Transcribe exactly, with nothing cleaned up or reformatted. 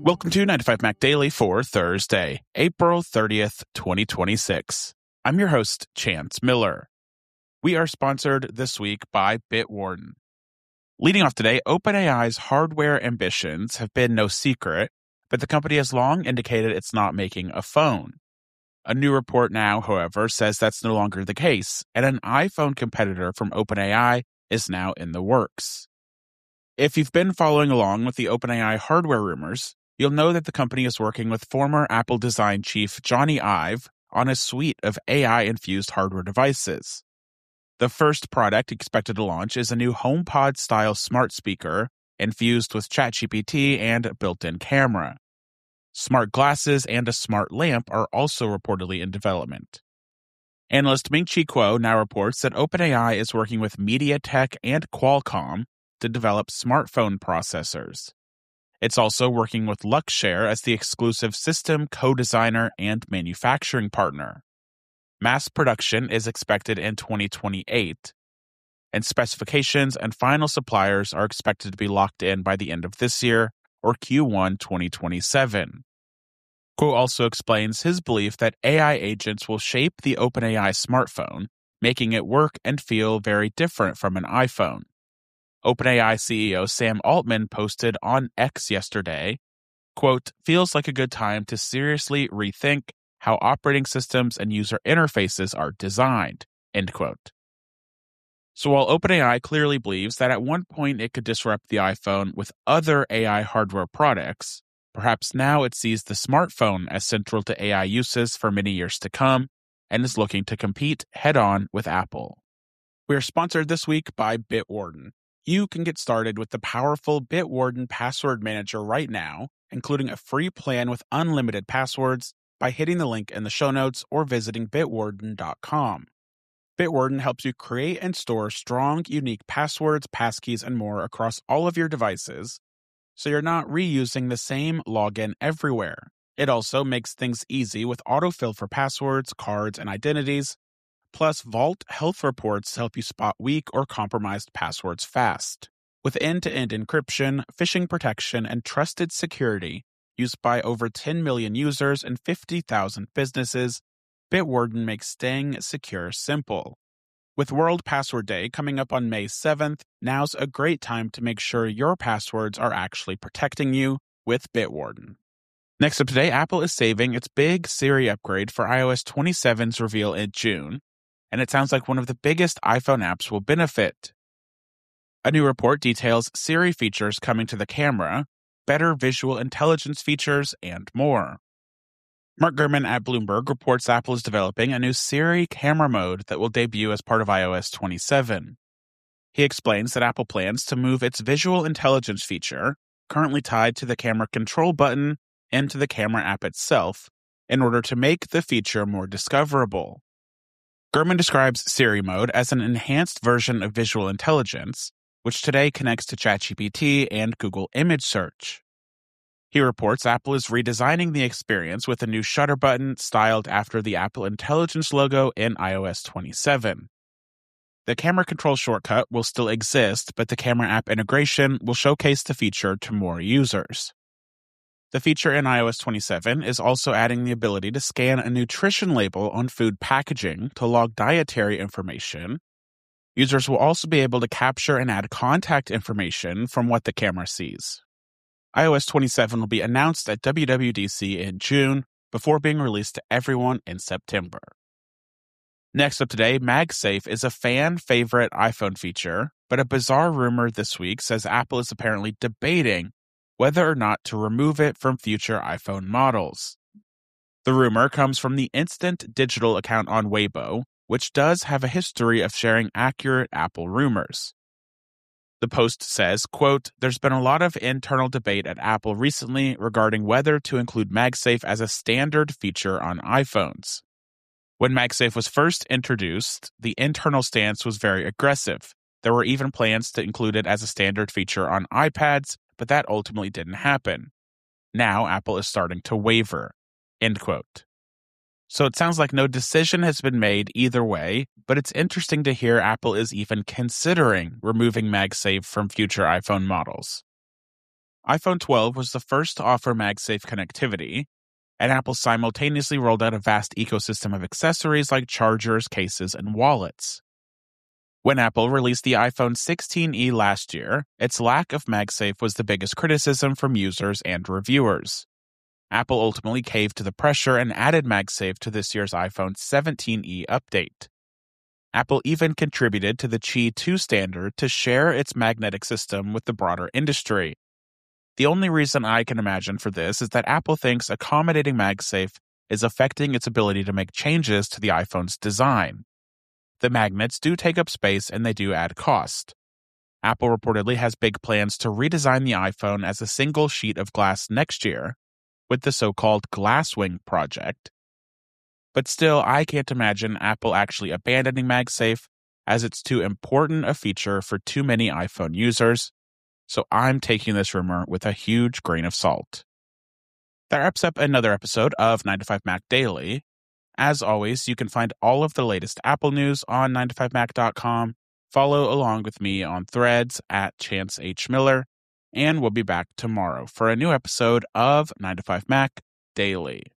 Welcome to nine to five Mac Daily for Thursday, April thirtieth, twenty twenty-six. I'm your host, Chance Miller. We are sponsored this week by Bitwarden. Leading off today, OpenAI's hardware ambitions have been no secret, but the company has long indicated it's not making a phone. A new report now, however, says that's no longer the case, and an iPhone competitor from OpenAI is now in the works. If you've been following along with the OpenAI hardware rumors, you'll know that the company is working with former Apple design chief Jony Ive on a suite of A I-infused hardware devices. The first product expected to launch is a new HomePod-style smart speaker infused with ChatGPT and a built-in camera. Smart glasses and a smart lamp are also reportedly in development. Analyst Ming-Chi Kuo now reports that OpenAI is working with MediaTek and Qualcomm to develop smartphone processors. It's also working with Luxshare as the exclusive system co-designer and manufacturing partner. Mass production is expected in twenty twenty-eight, and specifications and final suppliers are expected to be locked in by the end of this year or Q one twenty twenty-seven. Kuo also explains his belief that A I agents will shape the OpenAI smartphone, making it work and feel very different from an iPhone. OpenAI C E O Sam Altman posted on X yesterday, quote, "Feels like a good time to seriously rethink how operating systems and user interfaces are designed," end quote. So while OpenAI clearly believes that at one point it could disrupt the iPhone with other A I hardware products, perhaps now it sees the smartphone as central to A I uses for many years to come and is looking to compete head-on with Apple. We are sponsored this week by Bitwarden. You can get started with the powerful Bitwarden Password Manager right now, including a free plan with unlimited passwords, by hitting the link in the show notes or visiting bitwarden dot com. Bitwarden helps you create and store strong, unique passwords, passkeys, and more across all of your devices, so you're not reusing the same login everywhere. It also makes things easy with autofill for passwords, cards, and identities. Plus, Vault Health Reports help you spot weak or compromised passwords fast. With end-to-end encryption, phishing protection, and trusted security used by over ten million users and fifty thousand businesses, Bitwarden makes staying secure simple. With World Password Day coming up on May seventh, now's a great time to make sure your passwords are actually protecting you with Bitwarden. Next up today, Apple is saving its big Siri upgrade for i O S twenty-seven's reveal in June, and it sounds like one of the biggest iPhone apps will benefit. A new report details Siri features coming to the camera, better visual intelligence features, and more. Mark Gurman at Bloomberg reports Apple is developing a new Siri camera mode that will debut as part of i O S twenty-seven. He explains that Apple plans to move its visual intelligence feature, currently tied to the camera control button, into the camera app itself, in order to make the feature more discoverable. Gurman describes Siri mode as an enhanced version of visual intelligence, which today connects to ChatGPT and Google Image Search. He reports Apple is redesigning the experience with a new shutter button styled after the Apple Intelligence logo in i O S twenty-seven. The camera control shortcut will still exist, but the camera app integration will showcase the feature to more users. The feature in i O S twenty-seven is also adding the ability to scan a nutrition label on food packaging to log dietary information. Users will also be able to capture and add contact information from what the camera sees. i O S twenty-seven will be announced at W W D C in June before being released to everyone in September. Next up today, MagSafe is a fan-favorite iPhone feature, but a bizarre rumor this week says Apple is apparently debating whether or not to remove it from future iPhone models. The rumor comes from the Instant Digital account on Weibo, which does have a history of sharing accurate Apple rumors. The post says, quote, "There's been a lot of internal debate at Apple recently regarding whether to include MagSafe as a standard feature on iPhones. When MagSafe was first introduced, the internal stance was very aggressive. There were even plans to include it as a standard feature on iPads, but that ultimately didn't happen. Now Apple is starting to waver." End quote. So it sounds like no decision has been made either way, but it's interesting to hear Apple is even considering removing MagSafe from future iPhone models. iPhone twelve was the first to offer MagSafe connectivity, and Apple simultaneously rolled out a vast ecosystem of accessories like chargers, cases, and wallets. When Apple released the iPhone sixteen e last year, its lack of MagSafe was the biggest criticism from users and reviewers. Apple ultimately caved to the pressure and added MagSafe to this year's iPhone seventeen e update. Apple even contributed to the Qi two standard to share its magnetic system with the broader industry. The only reason I can imagine for this is that Apple thinks accommodating MagSafe is affecting its ability to make changes to the iPhone's design. The magnets do take up space and they do add cost. Apple reportedly has big plans to redesign the iPhone as a single sheet of glass next year, with the so-called Glasswing project. But still, I can't imagine Apple actually abandoning MagSafe, as it's too important a feature for too many iPhone users, so I'm taking this rumor with a huge grain of salt. That wraps up another episode of nine to five Mac Daily. As always, you can find all of the latest Apple news on nine to five mac dot com. Follow along with me on Threads at Chance H. Miller, and we'll be back tomorrow for a new episode of nine to five Mac Daily.